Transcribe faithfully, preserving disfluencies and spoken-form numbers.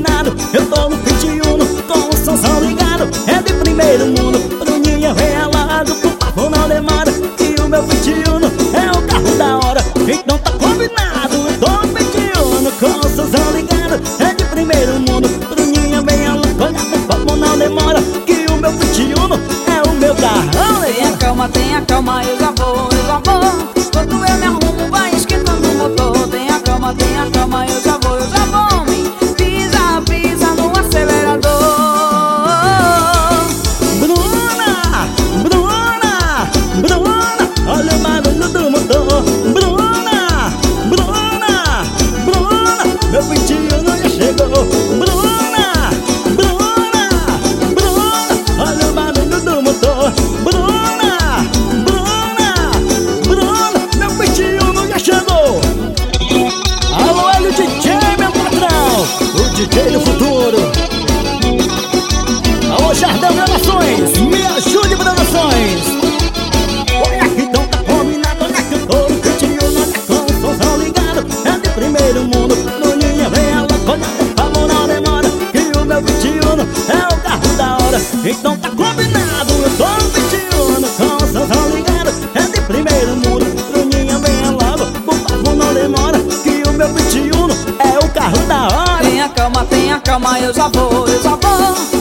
combinado. Eu tô no vinte e um com o somzão ligado. É de primeiro mundo, Bruninha vem logo, por favor não demora. E o meu vinte e um é o carro da hora. Então tá combinado, eu tô no vinte e um com o somzão ligado. É de primeiro mundo, Bruninha vem logo, por favor não demora. Que o meu vinte e um é o meu carrão. Tenha calma, tenha calma, eu já vou, eu já vou. Quando eu me arrumo vai esquentando o motor. Tenha calma, tenha calma, eu já vou, eu já vou. Me pisa, pisa no acelerador. Bruna, Bruna, Bruna, olha o barulho do motor. Bruna, Bruna, Bruna, meu vinte e um já chegou. Bruna, Bruna, Bruna, olha o barulho do motor. Bruna, Bruna, Bruna, meu vinte e um já chegou. Alô, olha o D J, meu patrão, o D J do futuro. Alô, Jardão Gravações, me ajude Produções. Olha aqui, então tá combinado, olha que eu tô no vinte e um, olha com o somzão ligado. É de primeiro mundo, Bruninha vem ela, olha, por favor não demora. Que o meu vinte e um é o carro da hora. Então tá combinado, eu tô no vinte e um com o somzão ligado. É de primeiro mundo, Bruninha vem logo, por favor não demora. Que o meu vinte e um é o carro da hora. Tenha calma, tenha calma, eu já vou, eu já vou.